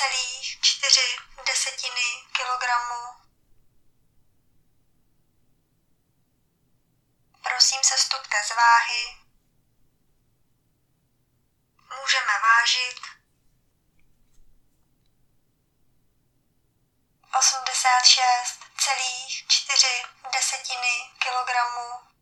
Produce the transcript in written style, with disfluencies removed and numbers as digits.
kilogramu. Prosím, sestupte z váhy. Můžeme vážit 86,4 kilogramu.